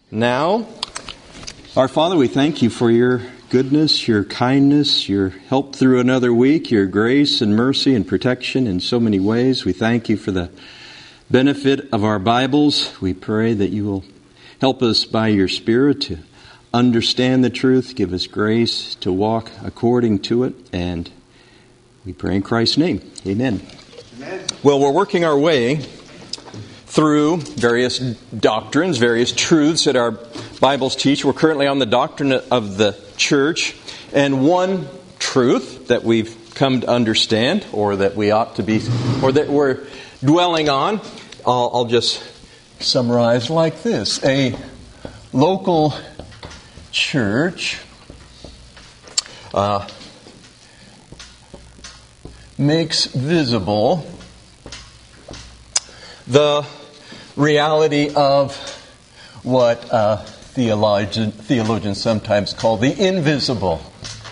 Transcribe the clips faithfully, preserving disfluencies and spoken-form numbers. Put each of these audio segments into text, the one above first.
Now, our Father, we thank you for your goodness, your kindness, your help through another week, your grace and mercy and protection in so many ways. We thank you for the benefit of our Bibles. We pray that you will help us by your Spirit to understand the truth, give us grace to walk according to it, and we pray in Christ's name. Amen. Amen. Well, we're working our way through various doctrines, various truths that our Bibles teach. We're currently on the doctrine of the church, and one truth that we've come to understand, or that we ought to be, or that we're dwelling on, I'll, I'll just summarize like this. A local church uh, makes visible the reality of what uh, theologian, theologians sometimes call the invisible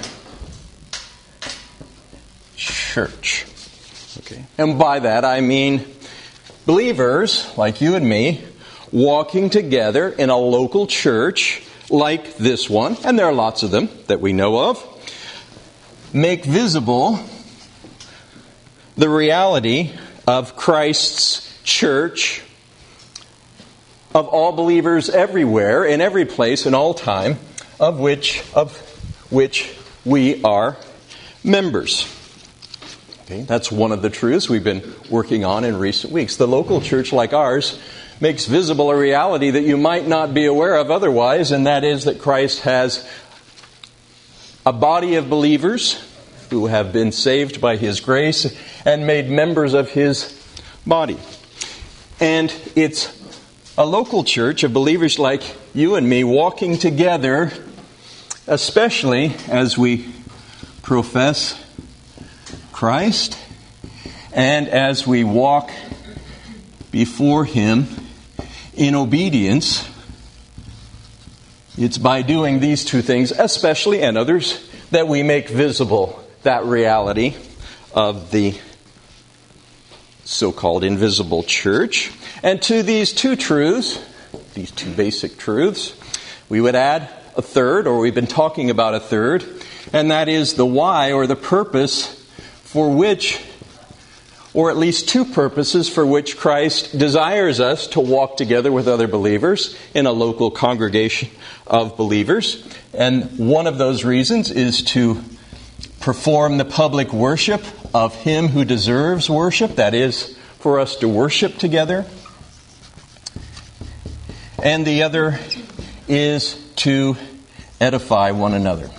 church. Okay. And by that I mean believers like you and me walking together in a local church like this one, and there are lots of them that we know of, make visible the reality of Christ's church, of all believers everywhere, in every place, in all time, of which of which we are members. Okay, that's one of the truths we've been working on in recent weeks. The local church like ours makes visible a reality that you might not be aware of otherwise, and that is that Christ has a body of believers who have been saved by His grace and made members of His body. And it's a local church of believers like you and me walking together, especially as we profess Christ and as we walk before Him in obedience. It's by doing these two things, especially, and others, that we make visible that reality of the so-called invisible church. And to these two truths, these two basic truths, we would add a third, or we've been talking about a third, and that is the why, or the purpose for which, or at least two purposes for which Christ desires us to walk together with other believers in a local congregation of believers. And one of those reasons is to perform the public worship of Him who deserves worship, that is, for us to worship together. And the other is to edify one another.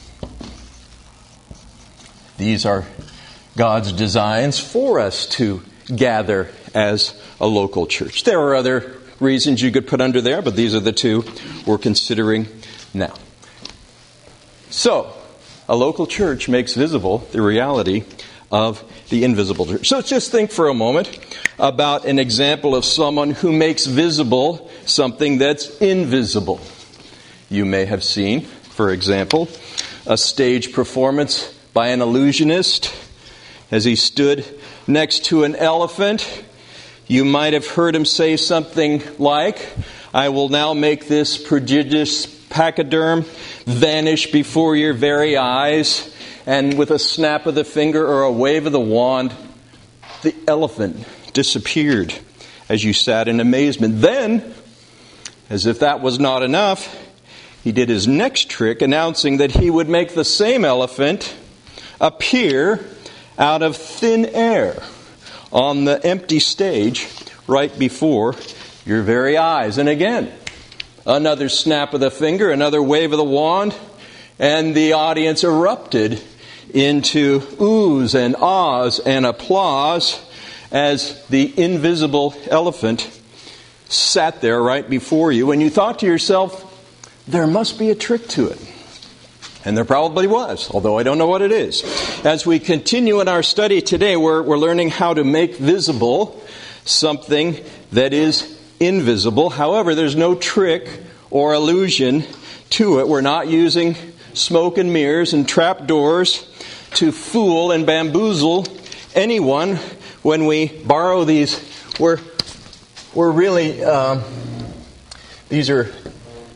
These are God's designs for us to gather as a local church. There are other reasons you could put under there, but these are the two we're considering now. So, a local church makes visible the reality of the invisible church. So let's just think for a moment about an example of someone who makes visible something that's invisible. You may have seen, for example, a stage performance by an illusionist as he stood next to an elephant. You might have heard him say something like, "I will now make this prodigious pachyderm vanish before your very eyes," and with a snap of the finger or a wave of the wand, the elephant disappeared as you sat in amazement. Then, as if that was not enough, he did his next trick, announcing that he would make the same elephant appear out of thin air on the empty stage right before your very eyes. And again, another snap of the finger, another wave of the wand, and the audience erupted into oohs and ahs and applause as the invisible elephant sat there right before you. And you thought to yourself, there must be a trick to it. And there probably was, although I don't know what it is. As we continue in our study today, we're, we're learning how to make visible something that is invisible. However, there's no trick or illusion to it. We're not using smoke and mirrors and trap doors to fool and bamboozle anyone when we borrow these. We're, we're really, um, these are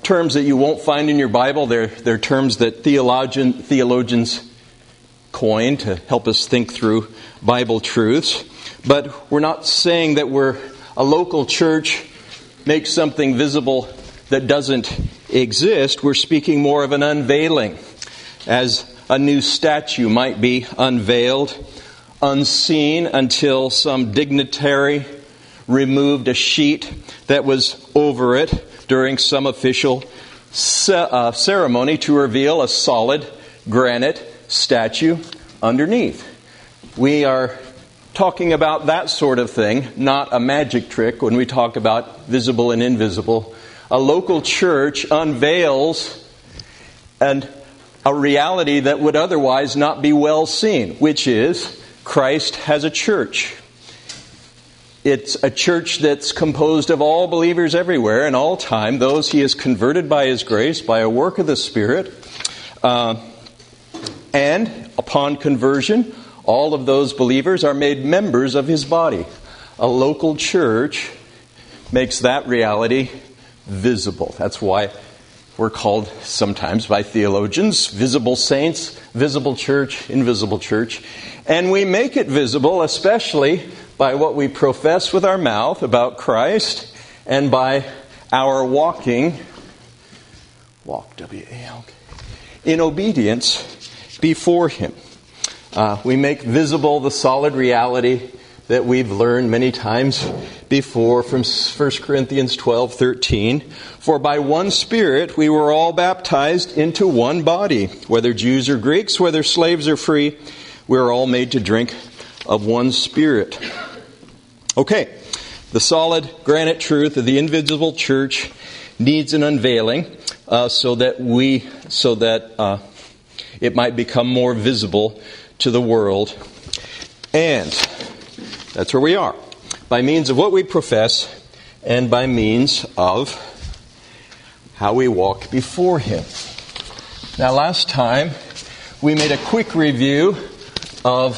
terms that you won't find in your Bible. They're, they're terms that theologian, theologians coined to help us think through Bible truths. But we're not saying that we're a local church makes something visible that doesn't exist. We're speaking more of an unveiling, as a new statue might be unveiled, unseen until some dignitary removed a sheet that was over it during some official ce- uh, ceremony to reveal a solid granite statue underneath. We are talking about that sort of thing, not a magic trick when we talk about visible and invisible. A local church unveils and a reality that would otherwise not be well seen, which is Christ has a church. It's a church that's composed of all believers everywhere and all time, those he has converted by his grace, by a work of the Spirit. Uh, and upon conversion, all of those believers are made members of his body. A local church makes that reality visible. That's why we're called sometimes by theologians visible saints, visible church, invisible church. And we make it visible especially by what we profess with our mouth about Christ and by our walking, walk, W A L K, in obedience before him. Uh, we make visible the solid reality that we've learned many times before from First Corinthians twelve thirteen. For by one Spirit we were all baptized into one body, whether Jews or Greeks, whether slaves or free, we are all made to drink of one Spirit. Okay, the solid granite truth of the invisible church needs an unveiling uh, so that we, so that uh, it might become more visible to the world. And that's where we are. By means of what we profess and by means of how we walk before him. Now, last time we made a quick review of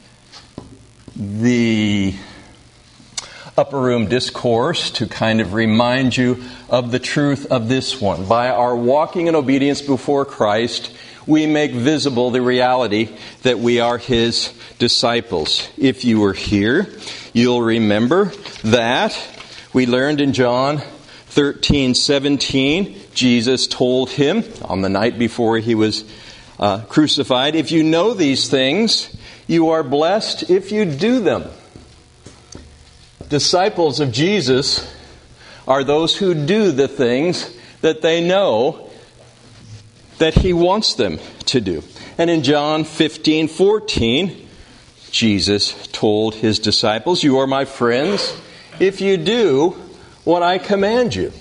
the upper room discourse to kind of remind you of the truth of this one. By our walking in obedience before Christ, we make visible the reality that we are his disciples. If you were here, you'll remember that we learned in John thirteen seventeen, Jesus told him on the night before he was uh, crucified, if you know these things, you are blessed if you do them. Disciples of Jesus are those who do the things that they know that he wants them to do. And in John fifteen fourteen, Jesus told his disciples, you are my friends if you do what I command you.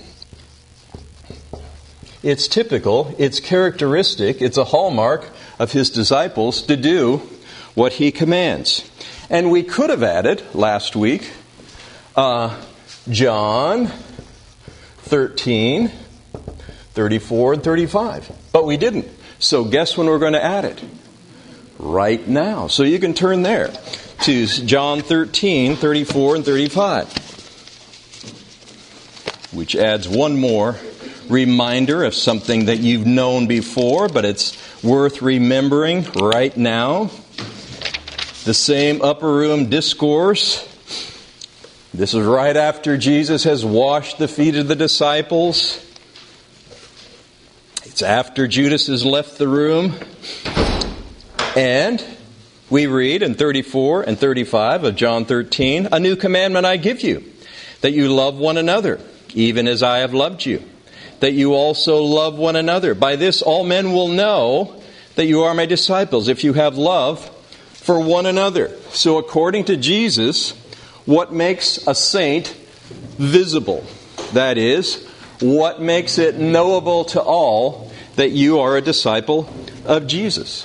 It's typical, it's characteristic, it's a hallmark of his disciples to do what he commands. And we could have added last week uh, John thirteen, thirty-four, and thirty-five. But we didn't. So guess when we're going to add it? Right now. So you can turn there to John thirteen, thirty-four, and thirty-five. Which adds one more reminder of something that you've known before, but it's worth remembering right now. The same upper room discourse. This is right after Jesus has washed the feet of the disciples. It's after Judas has left the room. And we read in thirty-four and thirty-five of John thirteen, a new commandment I give you, that you love one another, even as I have loved you, that you also love one another. By this all men will know that you are my disciples, if you have love for one another. So according to Jesus, what makes a saint visible? That is, what makes it knowable to all that you are a disciple of Jesus?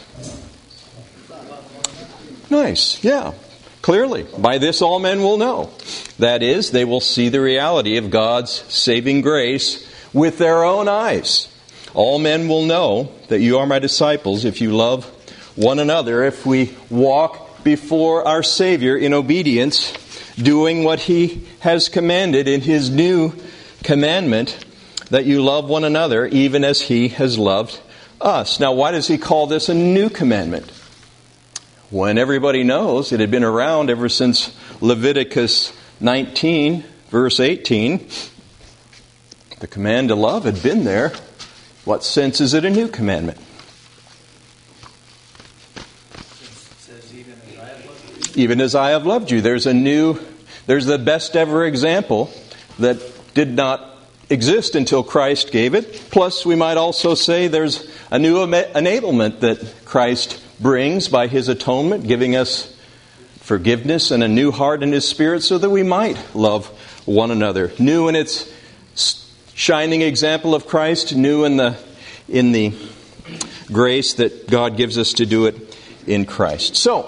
Nice, yeah. Clearly, by this all men will know. That is, they will see the reality of God's saving grace with their own eyes. All men will know that you are my disciples if you love one another, if we walk before our Savior in obedience, doing what he has commanded in his new commandment that you love one another even as he has loved us. Now, why does he call this a new commandment? When everybody knows it had been around ever since Leviticus nineteen, verse eighteen. The command to love had been there. What sense is it a new commandment? Even as I have loved you. There's a new, there's the best ever example that did not exist until Christ gave it. Plus, we might also say there's a new enablement that Christ brings by his atonement, giving us forgiveness and a new heart in his Spirit so that we might love one another. New in its shining example of Christ, new in the in the grace that God gives us to do it in Christ. So,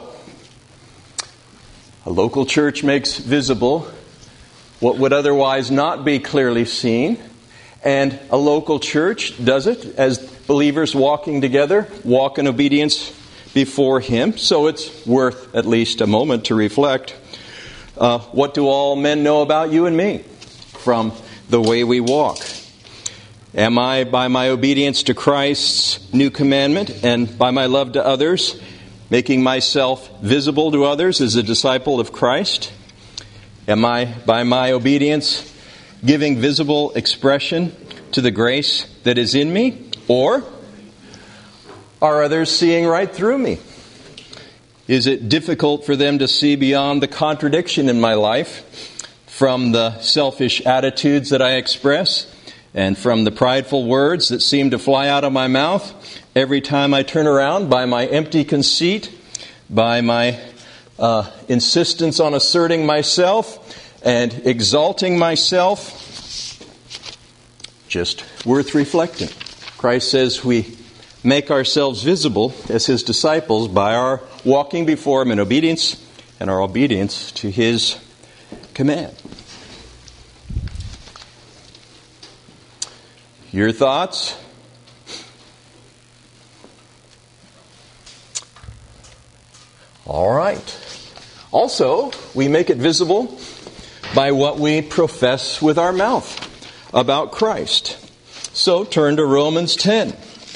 a local church makes visible what would otherwise not be clearly seen. And a local church does it as believers walking together, walk in obedience before Him. So it's worth at least a moment to reflect. Uh, what do all men know about you and me from the way we walk? Am I, by my obedience to Christ's new commandment and by my love to others, making myself visible to others as a disciple of Christ? Am I, by my obedience, giving visible expression to the grace that is in me? Or are others seeing right through me? Is it difficult for them to see beyond the contradiction in my life from the selfish attitudes that I express and from the prideful words that seem to fly out of my mouth every time I turn around, by my empty conceit, by my uh, insistence on asserting myself and exalting myself? Just worth reflecting. Christ says we make ourselves visible as His disciples by our walking before Him in obedience and our obedience to His command. Your thoughts? All right. Also, we make it visible by what we profess with our mouth about Christ. So turn to Romans ten.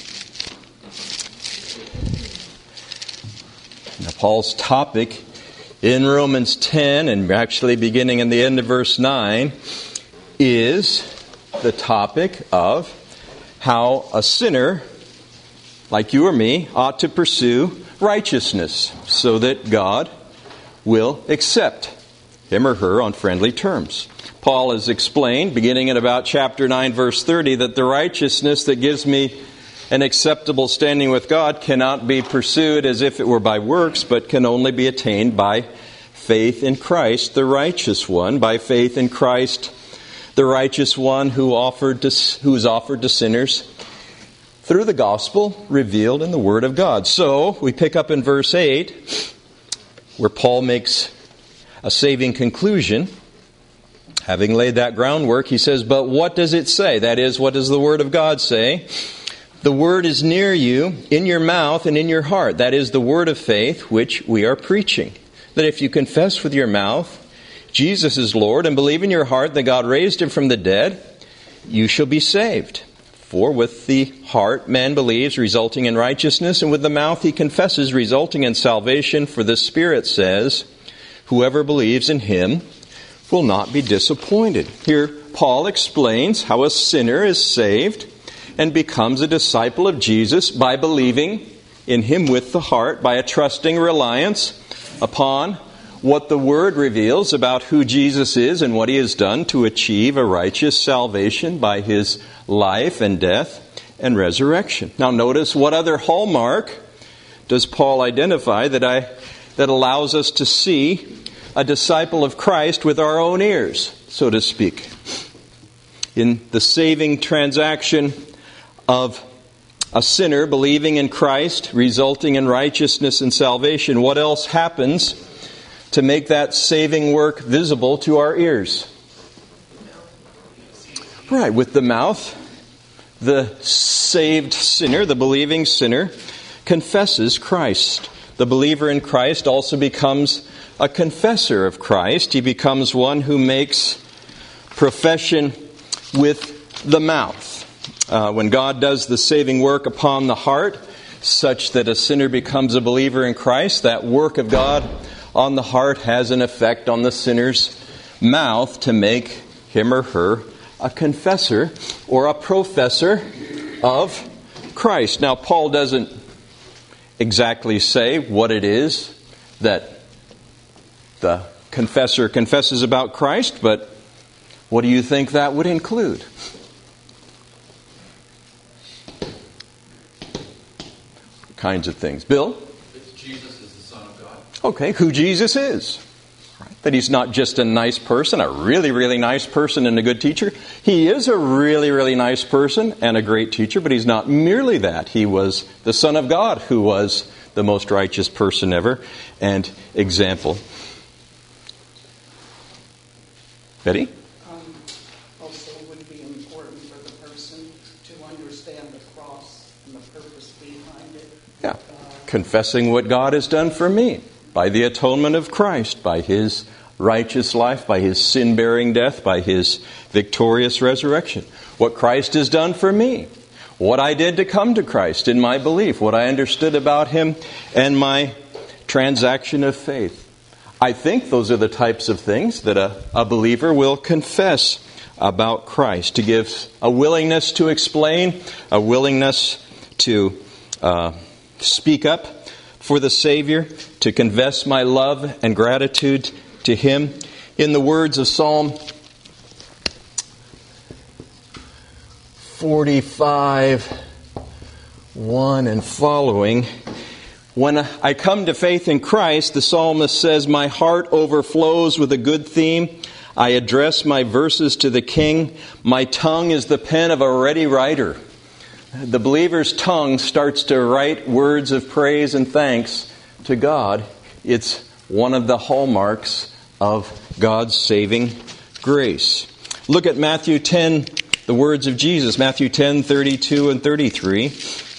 Now, Paul's topic in Romans ten, and actually beginning in the end of verse nine, is the topic of how a sinner, like you or me, ought to pursue righteousness so that God will accept him or her on friendly terms. Paul has explained, beginning in about chapter nine, verse thirty, that the righteousness that gives me an acceptable standing with God cannot be pursued as if it were by works, but can only be attained by faith in Christ, the righteous one, by faith in Christ, the righteous one who offered to, who is offered to sinners through the gospel revealed in the Word of God. So, we pick up in verse eight, where Paul makes a saving conclusion. Having laid that groundwork, he says, but what does it say? That is, what does the Word of God say? The Word is near you, in your mouth and in your heart. That is the Word of faith which we are preaching. That if you confess with your mouth Jesus is Lord and believe in your heart that God raised Him from the dead, you shall be saved. For with the heart man believes, resulting in righteousness, and with the mouth he confesses, resulting in salvation. For the Spirit says, whoever believes in Him will not be disappointed. Here, Paul explains how a sinner is saved and becomes a disciple of Jesus by believing in Him with the heart, by a trusting reliance upon what the Word reveals about who Jesus is and what He has done to achieve a righteous salvation by His life and death and resurrection. Now notice, what other hallmark does Paul identify that I that allows us to see a disciple of Christ with our own ears, so to speak? In the saving transaction of a sinner believing in Christ, resulting in righteousness and salvation, what else happens to make that saving work visible to our ears? Right, with the mouth, the saved sinner, the believing sinner, confesses Christ. The believer in Christ also becomes a confessor of Christ. He becomes one who makes profession with the mouth. Uh, when God does the saving work upon the heart, such that a sinner becomes a believer in Christ, that work of God on the heart has an effect on the sinner's mouth to make him or her a confessor or a professor of Christ. Now, Paul doesn't exactly say what it is that the confessor confesses about Christ, but what do you think that would include? Kinds of things. Bill? It's Jesus is the Son of God. Okay, who Jesus is. Right? That he's not just a nice person, a really, really nice person and a good teacher. He is a really, really nice person and a great teacher, but he's not merely that. He was the Son of God who was the most righteous person ever and example. Betty? Um, also, it would be important for the person to understand the cross and the purpose behind it. Yeah. Confessing what God has done for me by the atonement of Christ, by His righteous life, by His sin-bearing death, by His victorious resurrection. What Christ has done for me. What I did to come to Christ in my belief. What I understood about Him and my transaction of faith. I think those are the types of things that a, a believer will confess about Christ. To give a willingness to explain, a willingness to uh, speak up for the Savior, to confess my love and gratitude to Him. In the words of Psalm forty-five, one and following, when I come to faith in Christ, the psalmist says, my heart overflows with a good theme. I address my verses to the King. My tongue is the pen of a ready writer. The believer's tongue starts to write words of praise and thanks to God. It's one of the hallmarks of God's saving grace. Look at Matthew ten, the words of Jesus. Matthew ten, thirty-two and thirty-three.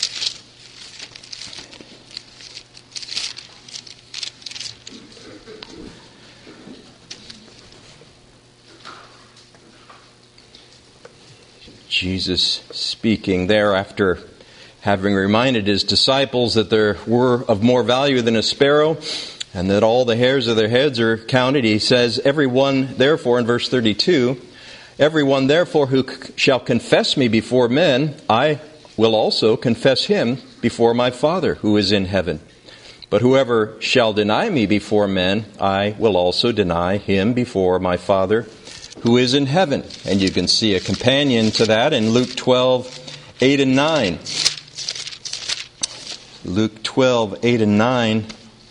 Jesus speaking there after having reminded His disciples that there were of more value than a sparrow and that all the hairs of their heads are counted. He says, everyone therefore, in verse thirty-two, everyone therefore who shall confess me before men, I will also confess him before my Father who is in heaven. But whoever shall deny me before men, I will also deny him before my Father who is in heaven. And you can see a companion to that in Luke twelve, eight and nine. Luke twelve, eight and nine.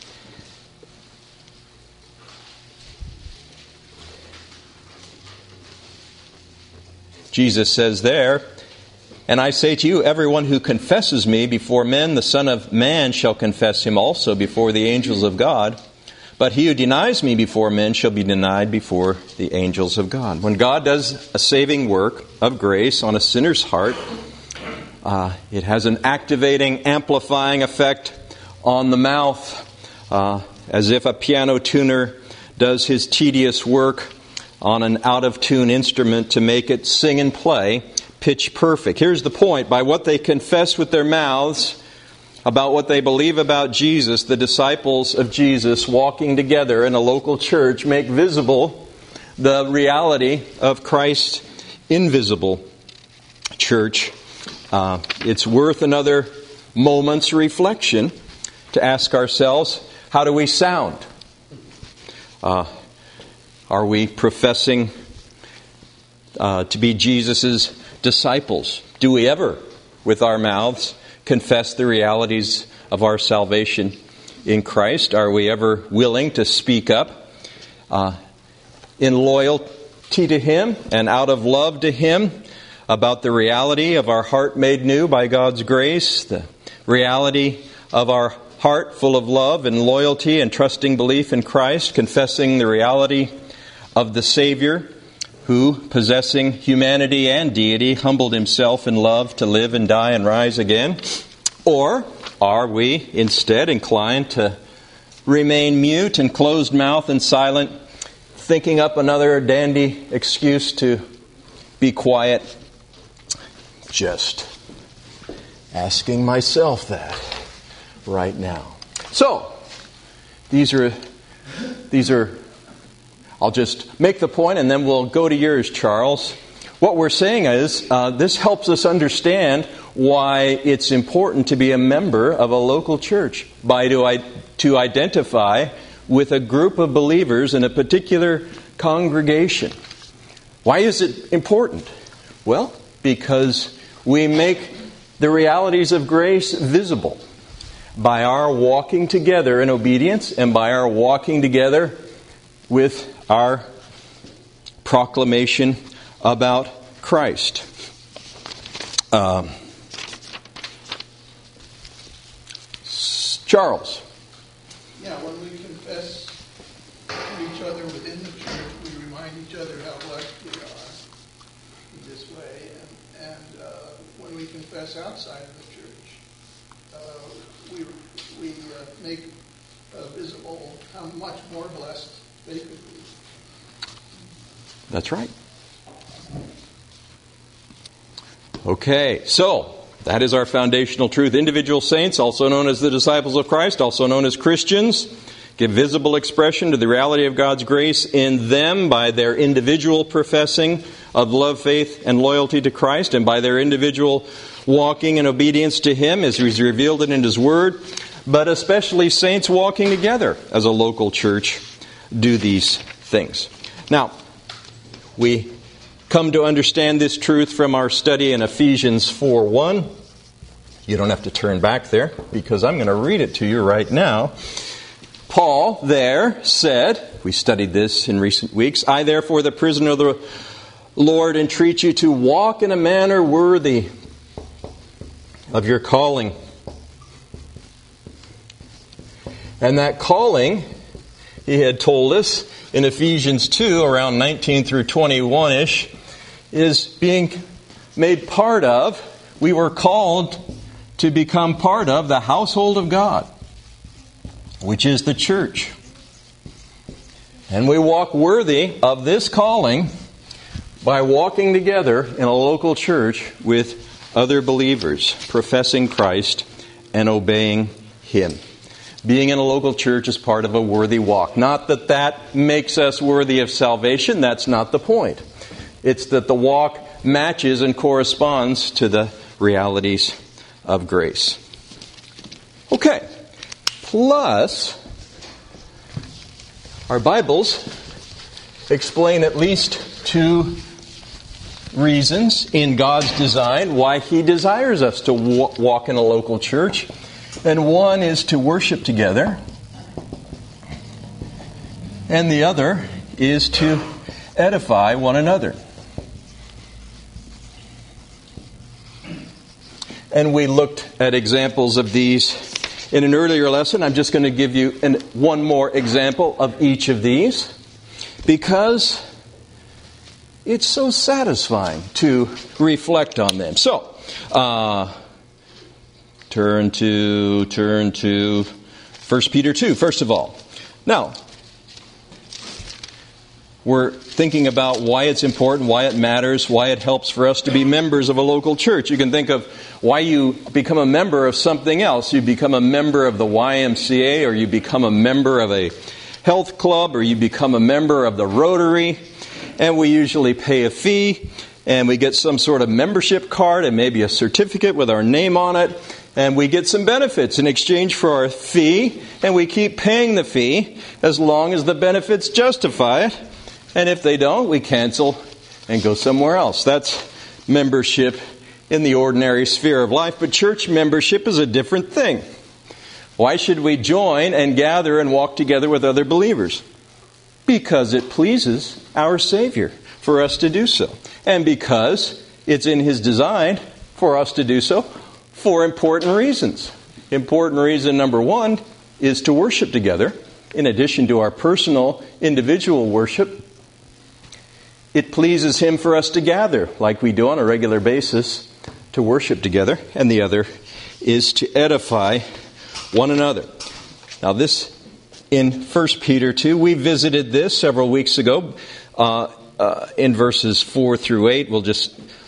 Jesus says there, and I say to you, everyone who confesses me before men, the Son of Man shall confess him also before the angels of God. But he who denies me before men shall be denied before the angels of God. When God does a saving work of grace on a sinner's heart, uh, it has an activating, amplifying effect on the mouth, uh, as if a piano tuner does his tedious work on an out-of-tune instrument to make it sing and play pitch perfect. Here's the point. By what they confess with their mouths about what they believe about Jesus, the disciples of Jesus walking together in a local church make visible the reality of Christ's invisible church. Uh, it's worth another moment's reflection to ask ourselves, how do we sound? Uh, are we professing uh, to be Jesus' disciples? Do we ever, with our mouths, confess the realities of our salvation in Christ? Are we ever willing to speak up uh, in loyalty to Him and out of love to Him about the reality of our heart made new by God's grace, the reality of our heart full of love and loyalty and trusting belief in Christ, confessing the reality of the Savior who, possessing humanity and deity, humbled Himself in love to live and die and rise again? Or are we instead inclined to remain mute and closed mouthed and silent, thinking up another dandy excuse to be quiet just asking myself that right now. So, these are, these are, I'll just make the point and then we'll go to yours, Charles. What we're saying is, uh, this helps us understand why it's important to be a member of a local church, by to, I, to identify with a group of believers in a particular congregation. Why is it important? Well, because we make the realities of grace visible by our walking together in obedience and by our walking together with our proclamation about Christ. Um, Charles. Yeah, when we confess to each other within the church, we remind each other how blessed we are in this way. And, and uh, when we confess outside of the church, uh, we, we uh, make uh, visible how much more blessed they could be. That's right. Okay, so that is our foundational truth. Individual saints, also known as the disciples of Christ, also known as Christians, give visible expression to the reality of God's grace in them by their individual professing of love, faith, and loyalty to Christ, and by their individual walking in obedience to Him as He's revealed it in His Word, but especially saints walking together as a local church do these things. Now, we come to understand this truth from our study in Ephesians four one. You don't have to turn back there because I'm going to read it to you right now. Paul there said, we studied this in recent weeks, I therefore, the prisoner of the Lord, entreat you to walk in a manner worthy of your calling. And that calling, he had told us in Ephesians two, around nineteen through twenty-one-ish, is being made part of, we were called to become part of the household of God, which is the church. And we walk worthy of this calling by walking together in a local church with other believers, professing Christ and obeying Him. Being in a local church is part of a worthy walk. Not that that makes us worthy of salvation, that's not the point. It's that the walk matches and corresponds to the realities of grace. Okay. Plus, our Bibles explain at least two reasons in God's design why He desires us to walk in a local church. And one is to worship together. And the other is to edify one another. And we looked at examples of these in an earlier lesson. I'm just going to give you an, one more example of each of these because it's so satisfying to reflect on them. So, uh, turn to, turn to First Peter two, first of all. Now, we're thinking about why it's important, why it matters, why it helps for us to be members of a local church. You can think of why you become a member of something else. You become a member of the Y M C A, or you become a member of a health club, or you become a member of the Rotary, and we usually pay a fee, and we get some sort of membership card and maybe a certificate with our name on it, and we get some benefits in exchange for our fee, and we keep paying the fee as long as the benefits justify it. And if they don't, we cancel and go somewhere else. That's membership in the ordinary sphere of life. But church membership is a different thing. Why should we join and gather and walk together with other believers? Because it pleases our Savior for us to do so. And because it's in His design for us to do so for important reasons. Important reason number one is to worship together. In addition to our personal, individual worship, it pleases Him for us to gather, like we do on a regular basis, to worship together. And the other is to edify one another. Now this, in First Peter two, we visited this several weeks ago uh, uh, in verses four through eight. We'll just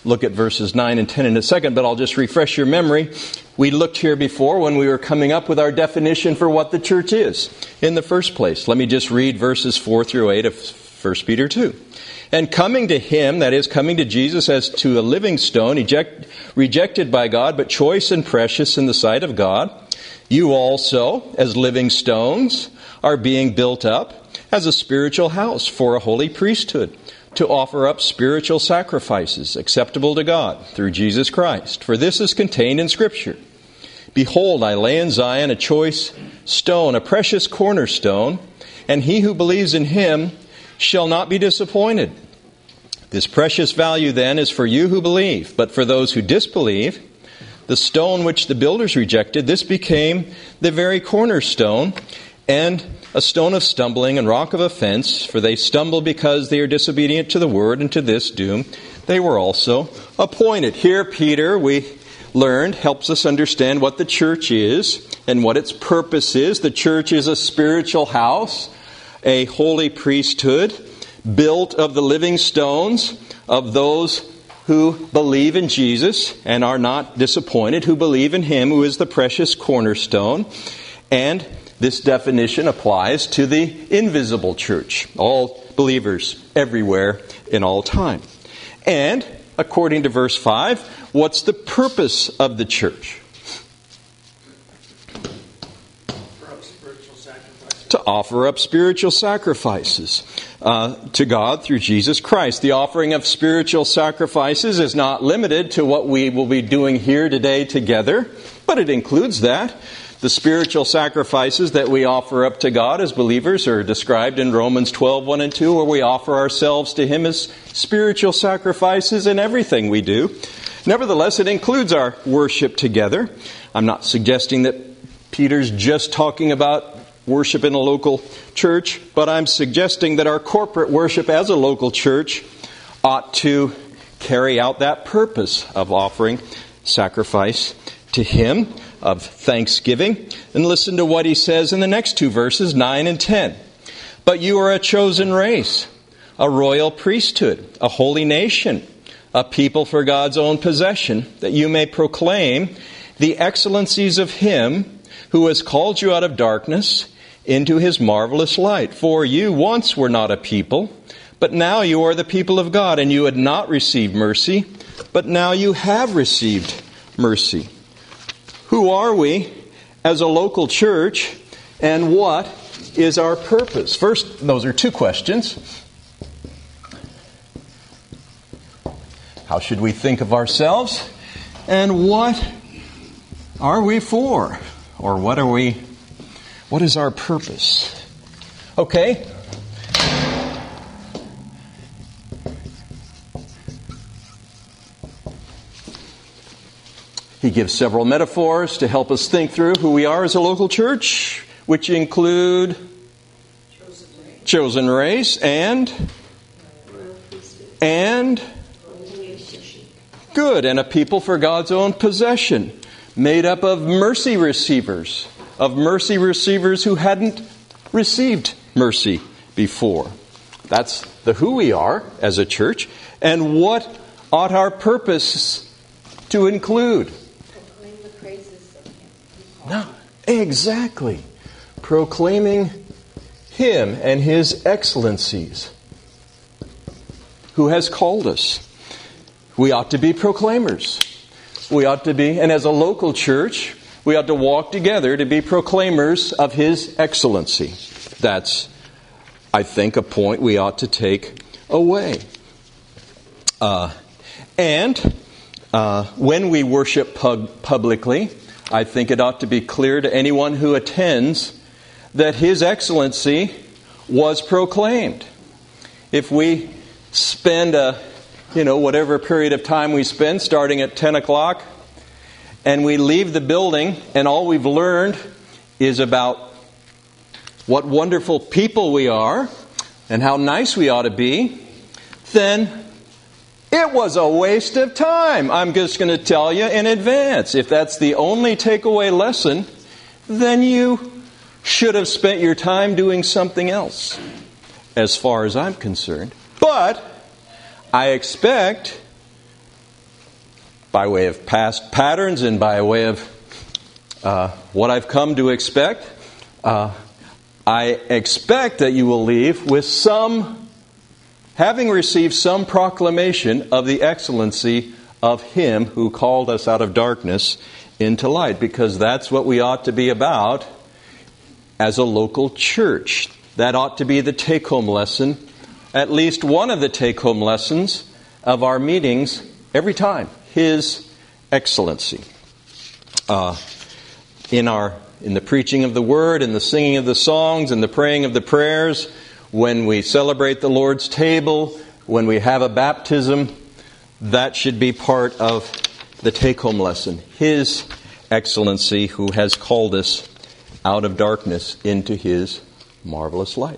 look at verses nine and ten in a second, but I'll just refresh your memory. We looked here before when we were coming up with our definition for what the church is in the first place. Let me just read verses four through eight of First Peter two. And coming to him, that is, coming to Jesus as to a living stone, eject, rejected by God, but choice and precious in the sight of God, you also, as living stones, are being built up as a spiritual house for a holy priesthood, to offer up spiritual sacrifices acceptable to God through Jesus Christ. For this is contained in Scripture. Behold, I lay in Zion a choice stone, a precious cornerstone, and he who believes in him shall not be disappointed. This precious value then is for you who believe, but for those who disbelieve, the stone which the builders rejected, this became the very cornerstone, and a stone of stumbling and rock of offense, for they stumble because they are disobedient to the word, and to this doom they were also appointed. Here, Peter, we learned, helps us understand what the church is and what its purpose is. The church is a spiritual house, a holy priesthood, built of the living stones of those who believe in Jesus and are not disappointed, who believe in him who is the precious cornerstone. And this definition applies to the invisible church, all believers everywhere in all time. And according to verse five, what's the purpose of the church? To offer up spiritual sacrifices uh, to God through Jesus Christ. The offering of spiritual sacrifices is not limited to what we will be doing here today together, but it includes that. The spiritual sacrifices that we offer up to God as believers are described in Romans twelve, one and two, where we offer ourselves to him as spiritual sacrifices in everything we do. Nevertheless, it includes our worship together. I'm not suggesting that Peter's just talking about worship in a local church, but I'm suggesting that our corporate worship as a local church ought to carry out that purpose of offering sacrifice to him, of thanksgiving. And listen to what he says in the next two verses, nine and ten. But you are a chosen race, a royal priesthood, a holy nation, a people for God's own possession, that you may proclaim the excellencies of him who has called you out of darkness into his marvelous light. For you once were not a people, but now you are the people of God, and you had not received mercy, but now you have received mercy. Who are we as a local church, and what is our purpose? First, those are two questions. How should we think of ourselves? And what are we for? Or what are we, what is our purpose? Okay. He gives several metaphors to help us think through who we are as a local church, which include chosen race, chosen race and and good, and a people for God's own possession, made up of mercy receivers, of mercy receivers who hadn't received mercy before. That's the who we are as a church, and what ought our purpose to include? Proclaim the praises of him. No, exactly. Proclaiming him and his excellencies, who has called us. We ought to be proclaimers. We ought to be, and as a local church, we ought to walk together to be proclaimers of his excellency. That's, I think, a point we ought to take away. Uh, and uh, when we worship pub- publicly, I think it ought to be clear to anyone who attends that his excellency was proclaimed. If we spend a, you know, whatever period of time we spend, starting at ten o'clock, and we leave the building, and all we've learned is about what wonderful people we are and how nice we ought to be, then it was a waste of time. I'm just going to tell you in advance. If that's the only takeaway lesson, then you should have spent your time doing something else, as far as I'm concerned. But I expect by way of past patterns and by way of uh, what I've come to expect, uh, I expect that you will leave with some, having received some proclamation of the excellency of Him who called us out of darkness into light, because that's what we ought to be about as a local church. That ought to be the take-home lesson, at least one of the take-home lessons of our meetings every time. His excellency. Uh, in our in the preaching of the Word, in the singing of the songs, in the praying of the prayers, when we celebrate the Lord's table, when we have a baptism, that should be part of the take-home lesson. His excellency who has called us out of darkness into His marvelous light.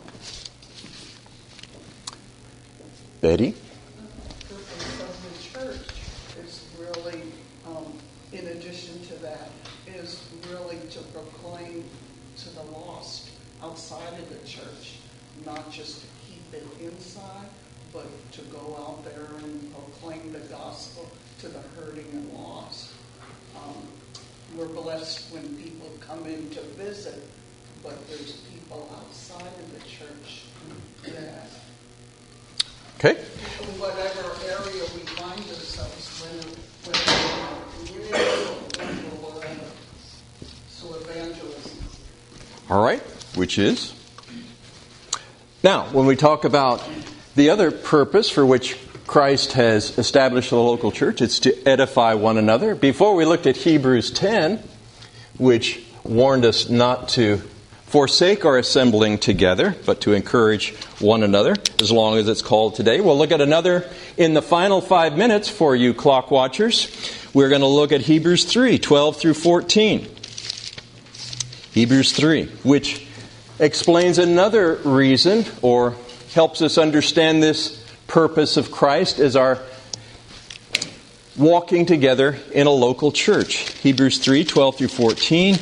Betty? The purpose of the church is really, um, in addition to that, is really to proclaim to the lost outside of the church, not just to keep it inside, but to go out there and proclaim the gospel to the hurting and lost. Um, we're blessed when people come in to visit, but there's people outside of the church that, Okay. in whatever area we find ourselves, when, when we're really or whatever. So evangelism. All right. Which is? Now, when we talk about the other purpose for which Christ has established the local church, it's to edify one another. Before we looked at Hebrews ten, which warned us not to forsake our assembling together, but to encourage one another, as long as it's called today. We'll look at another in the final five minutes for you clock watchers. We're going to look at Hebrews three, twelve through fourteen. Hebrews three, which explains another reason, or helps us understand this purpose of Christ as our walking together in a local church. Hebrews three, twelve through fourteen.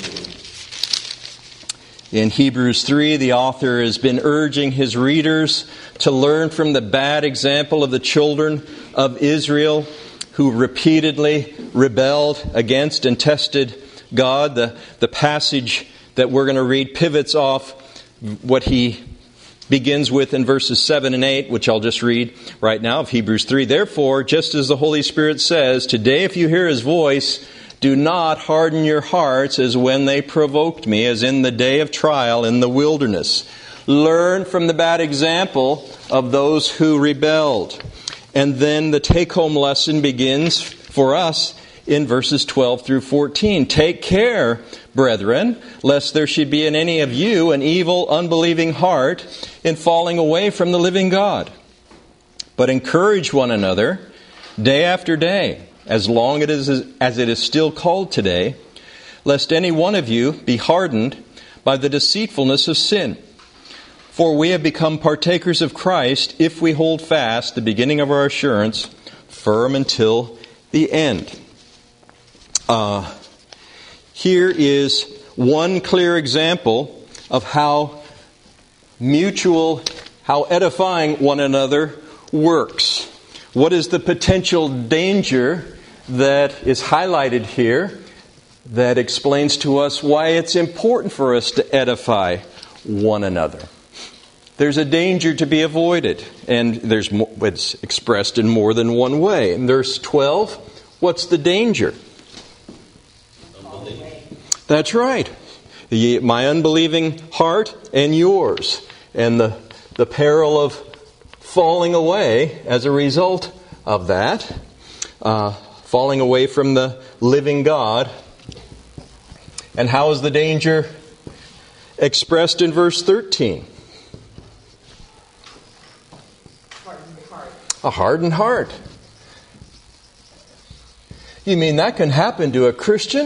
In Hebrews three, the author has been urging his readers to learn from the bad example of the children of Israel who repeatedly rebelled against and tested God. The, the passage that we're going to read pivots off what he begins with in verses seven and eight, which I'll just read right now of Hebrews three. Therefore, just as the Holy Spirit says, today if you hear His voice, do not harden your hearts as when they provoked me, as in the day of trial in the wilderness. Learn from the bad example of those who rebelled. And then the take-home lesson begins for us in verses twelve through fourteen. Take care, brethren, lest there should be in any of you an evil, unbelieving heart in falling away from the living God. But encourage one another day after day, as long it is, as it is still called today, lest any one of you be hardened by the deceitfulness of sin. For we have become partakers of Christ if we hold fast the beginning of our assurance firm until the end. Uh, here is one clear example of how mutual, how edifying one another works. What is the potential danger that is highlighted here that explains to us why it's important for us to edify one another? There's a danger to be avoided, and there's more, it's expressed in more than one way. In verse twelve, what's the danger? Unbelief. That's right. My unbelieving heart and yours, and the the peril of falling away as a result of that, uh, falling away from the living God. And how is the danger expressed in verse thirteen? Hardened heart. A hardened heart. You mean that can happen to a Christian?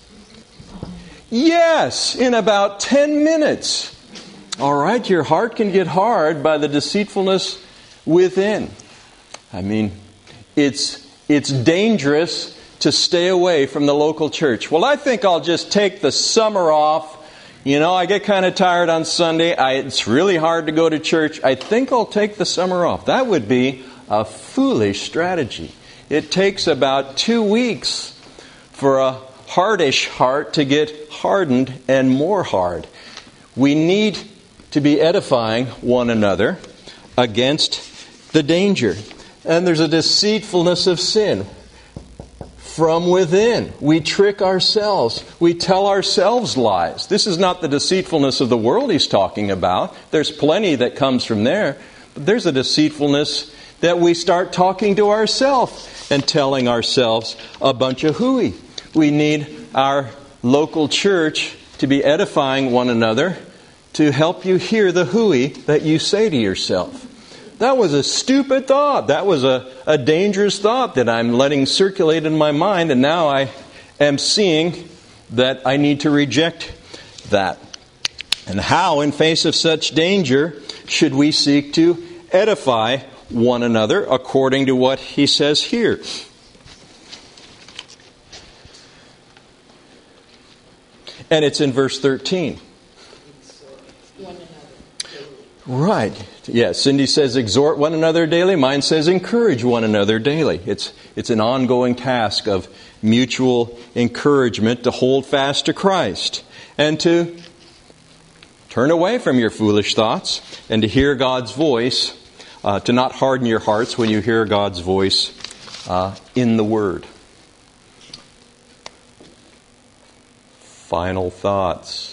Yes, in about ten minutes. All right, your heart can get hard by the deceitfulness within. I mean, it's it's dangerous to stay away from the local church. Well, I think I'll just take the summer off. You know, I get kind of tired on Sunday. I, it's really hard to go to church. I think I'll take the summer off. That would be a foolish strategy. it takes about two weeks for a hardish heart to get hardened and more hard. We need to be edifying one another against the danger. And there's a deceitfulness of sin from within. We trick ourselves. We tell ourselves lies. This is not the deceitfulness of the world he's talking about. There's plenty that comes from there. But there's a deceitfulness that we start talking to ourselves and telling ourselves a bunch of hooey. We need our local church to be edifying one another to help you hear the hooey that you say to yourself. That was a stupid thought. That was a, a dangerous thought that I'm letting circulate in my mind, and now I am seeing that I need to reject that. And how, in face of such danger, should we seek to edify one another according to what he says here? And it's in verse thirteen. Right. Yes, Cindy says exhort one another daily. Mine says encourage one another daily. It's it's an ongoing task of mutual encouragement to hold fast to Christ and to turn away from your foolish thoughts and to hear God's voice, uh, to not harden your hearts when you hear God's voice uh, in the Word. Final thoughts.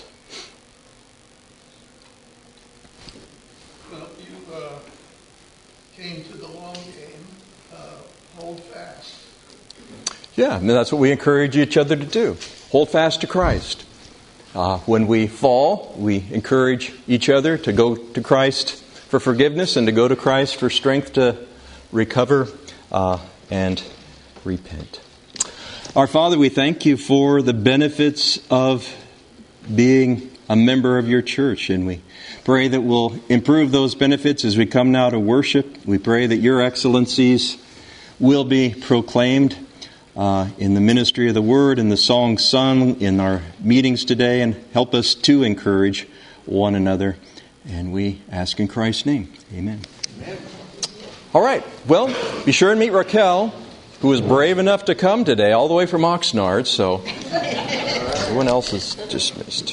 Came to the long game, uh, hold fast. Yeah, and that's what we encourage each other to do. Hold fast to Christ. Uh, when we fall, we encourage each other to go to Christ for forgiveness and to go to Christ for strength to recover uh, and repent. Our Father, we thank you for the benefits of being a member of your church, and we pray that we'll improve those benefits as we come now to worship. We pray that your excellencies will be proclaimed uh, in the ministry of the Word, in the songs sung, in our meetings today, and help us to encourage one another. And we ask in Christ's name. Amen. Amen. All right. Well, be sure and meet Raquel, who was brave enough to come today all the way from Oxnard. So everyone else is dismissed.